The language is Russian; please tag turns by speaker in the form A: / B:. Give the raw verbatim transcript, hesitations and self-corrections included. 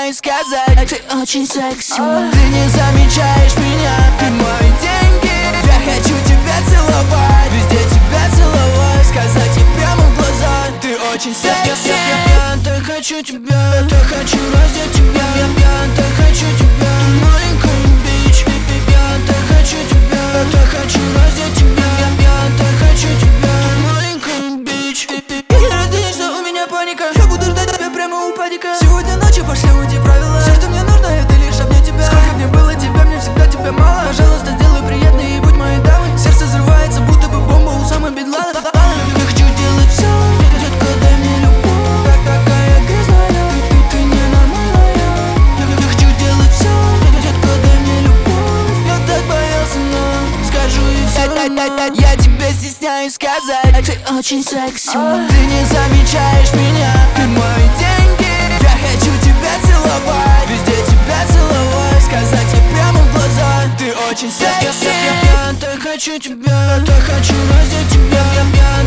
A: стесняюсь сказать, ты очень секси. Ты не замечаешь меня и мои деньги. Я хочу тебя целовать, везде тебя целовать, сказать тебе прямо в глаза, ты очень секси. Я так хочу тебя, я так хочу раздеть тебя. Я, я так хочу тебя, ты маленькая бич. Я так хочу тебя, я так хочу раздеть тебя. Я, я так хочу тебя, ты маленькая бич. Если разденешься, у меня паника. Я буду ждать тебя прямо у падика. Сегодня ночью пошли уйти правила. Все, что мне нужно, это лишь обнять тебя. Сколько мне было тебя, мне всегда тебя мало. Пожалуйста, сделай приятно и будь моей дамой. Сердце взрывается, будто бы бомба у самой Бен Ладена. Я хочу делать все, детка, дай мне любовь. Такая грязная, ты, ты ненормальная. Я хочу делать все, детка, дай мне любовь. Я так боялся, но скажу и все равно. Я тебя стесняюсь сказать, ты очень секси. Ты не замечаешь меня и мои деньги. Я хочу тебя целовать, везде тебя целовать, сказать тебе прямо в глаза, ты очень секси. Я, я, я так хочу тебя, я так хочу раздеть тебя. Я, я